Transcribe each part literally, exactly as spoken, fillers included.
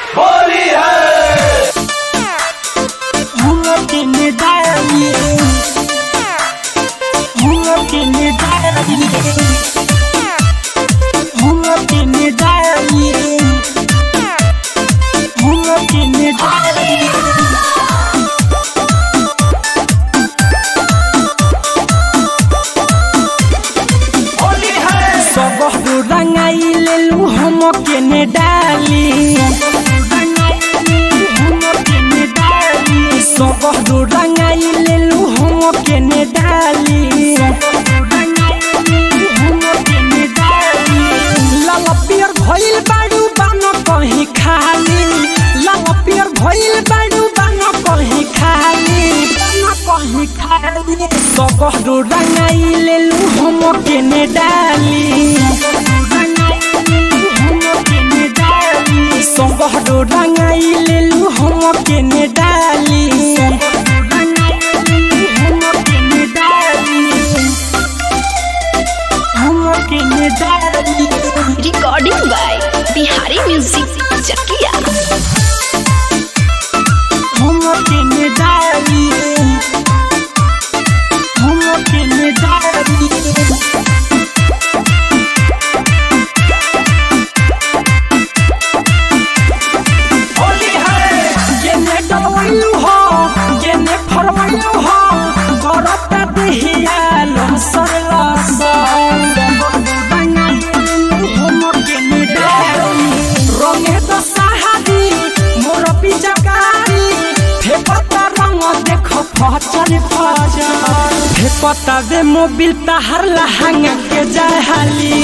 होली है। हम के निदाई हम के निदाई हम के निदाई हम के निदाई रंगाई ले लू हम के ने डाली सबहरु रंगाई ले लू हम के ने डाली लाल पियर भइल बाड़ू बानो कहीं खाली लाल पियर भइल बाड़ू बानो कहीं खाली बानो कहीं खाली सबहरु रंगाई ले लू हम के ने डाली सबहरु रंगाई ले लू हम के ने डाली हम के ने डाली recording by Bihari music Chakiya. हम के ने डाली हम के ने डाली डलवैलू हो जेने फरवैलू हो करता देहिया लसर लसर हम के निडाली रंगे तो सहादी मोर पिचकारी फेपता रंग देख फचल फचल फेपता दे मोबिल तहर लहंगा के जाहाली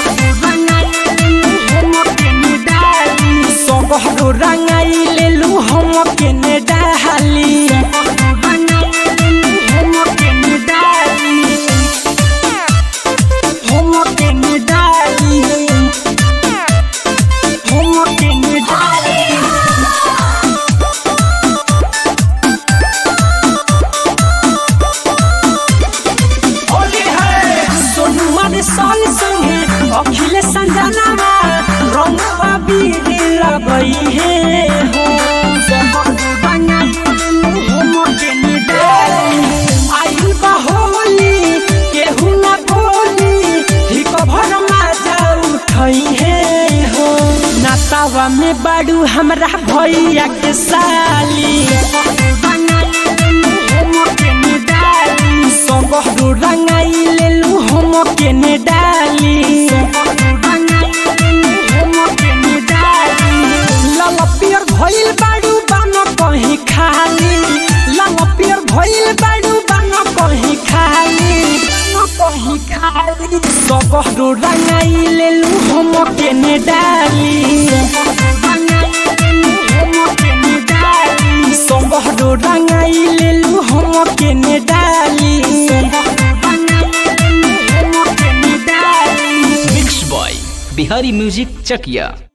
सबहरु रंगाई ले लू हम के ने डाली हम के ने डाली हम के ने डाली हम के ने डाली होली है। सोनू मारे संग संगे अखिले संजना रंगवा बीड़ी लगई है हो सबहरु रंगाई हम के ने डाली आई बा होली केहू ना बोली ही कभर मजा उठई है हो नातावा में बाड़ू हमरा भैया के साली हम के ने डाली सबहरु रंगाई ले लू हम के ने डाली लाल पियर भइल बाड़ू बानो कहीं खाली लाल पियर भइल बाड़ू बानो कहीं खाली बानो कहीं खाली सबहरु रंगाई ले लू हम के ने डाली सबहरु रंगाई ले लू हम के ने डाली मिक्स बॉय बिहारी म्यूजिक चकिया।